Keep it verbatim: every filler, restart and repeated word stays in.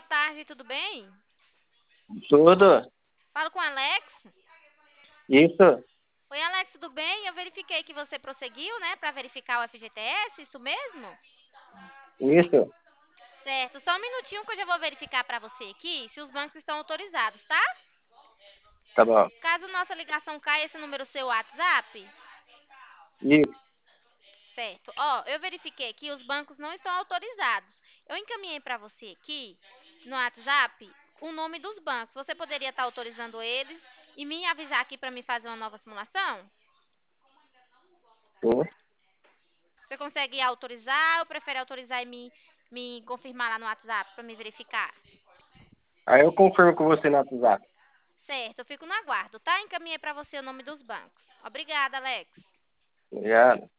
tarde, tudo bem? Tudo. Falo com o Alex. Isso. Oi, Alex, tudo bem? Eu verifiquei que você prosseguiu, né, para verificar o F G T S, isso mesmo? Isso. Certo, só um minutinho que eu já vou verificar para você aqui se os bancos estão autorizados, tá? Tá bom. Caso nossa ligação caia, esse número seu WhatsApp? Isso. Certo. Ó, eu verifiquei que os bancos não estão autorizados. Eu encaminhei para você aqui no WhatsApp o nome dos bancos. Você poderia estar autorizando eles e me avisar aqui para me fazer uma nova simulação? Sim. Você consegue autorizar ou prefere autorizar e me, me confirmar lá no WhatsApp para me verificar? Aí eu confirmo com você no WhatsApp. Certo, eu fico no aguardo, tá? Encaminhei para você o nome dos bancos. Obrigada, Alex. Obrigado.